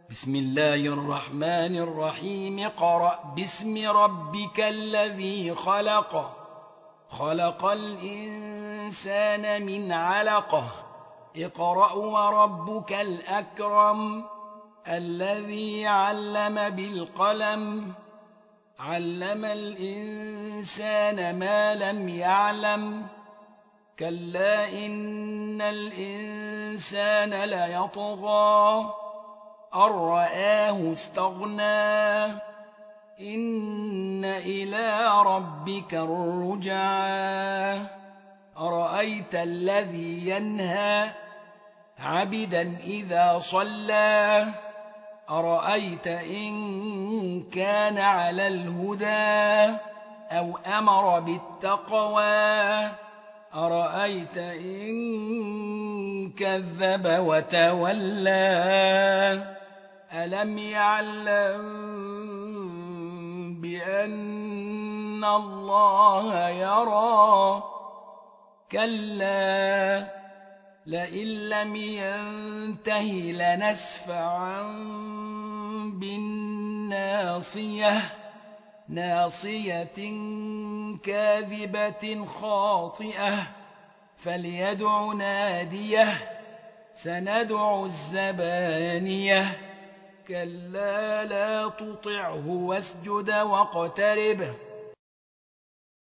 بسم الله الرحمن الرحيم. اقرأ باسم ربك الذي خلق. خلق الإنسان من علقة. اقرأ وربك الأكرم الذي علم بالقلم. علم الإنسان ما لم يعلم. كلا إن الإنسان ليطغى أن رآه استغنى. إن إلى ربك الرجعى. أرأيت الذي ينهى عبدا إذا صلى. أرأيت إن كان على الهدى أو أمر بالتقوى. أرأيت إن كذب وتولى. ألم يعلم بأن الله يرى. كلا لئن لم ينته لنسفعا بالناصية. ناصية كاذبة خاطئة. فليدع ناديه. سندع الزبانية. كلا لا تطعه واسجد واقترب.